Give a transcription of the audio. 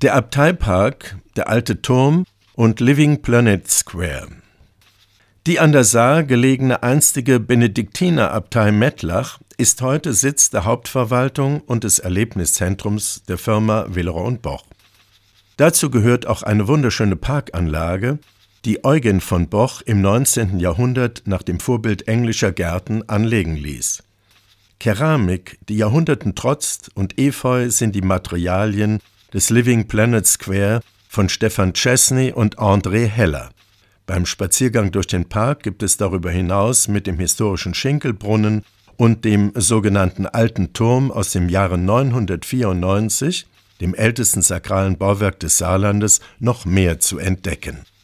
Der Abteipark, der Alte Turm und Living Planet Square. Die an der Saar gelegene einstige Benediktinerabtei Mettlach ist heute Sitz der Hauptverwaltung und des Erlebniszentrums der Firma Willeroy & Boch. Dazu gehört auch eine wunderschöne Parkanlage, die Eugen von Boch im 19. Jahrhundert nach dem Vorbild englischer Gärten anlegen ließ. Keramik, die Jahrhunderten trotzt, und Efeu sind die Materialien des Living Planet Square von Stefan Chesney und André Heller. Beim Spaziergang durch den Park gibt es darüber hinaus mit dem historischen Schinkelbrunnen und dem sogenannten Alten Turm aus dem Jahre 994, dem ältesten sakralen Bauwerk des Saarlandes, noch mehr zu entdecken.